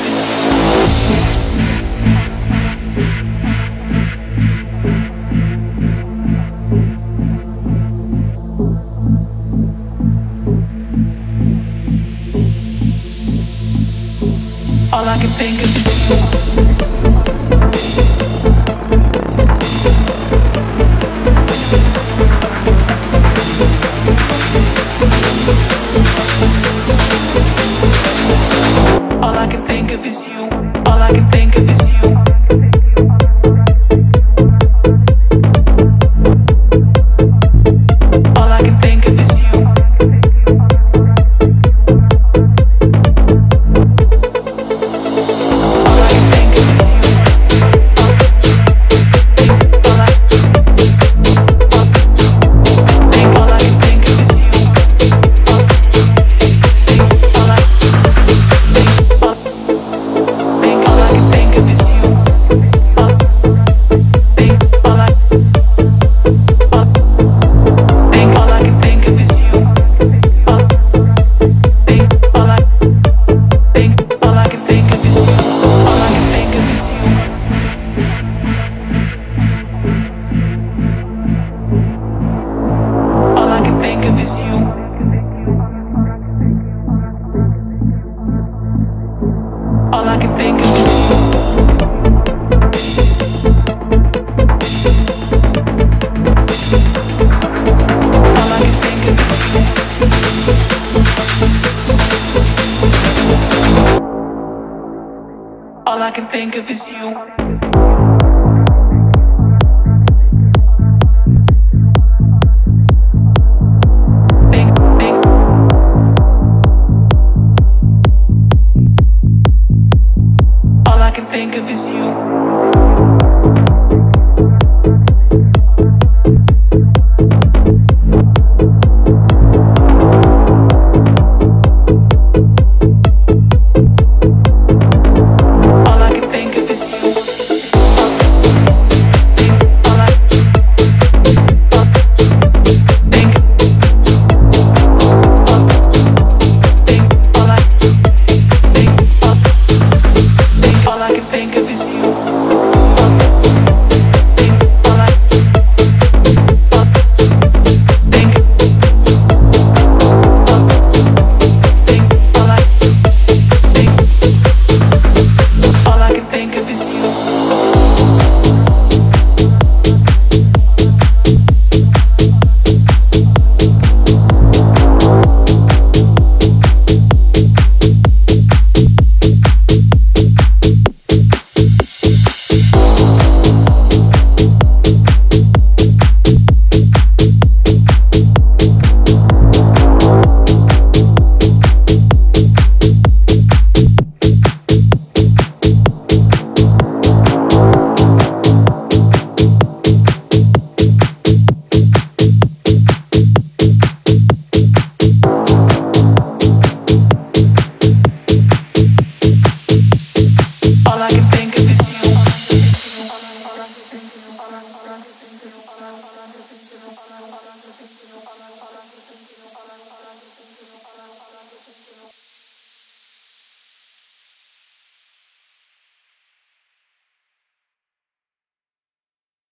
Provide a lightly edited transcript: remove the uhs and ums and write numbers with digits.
All I can think of is you. All I can think of is you. All I can think of is you. All I can think of is you. All I can think of is you. All I can think of is you. All I can think of is you. Think of is you.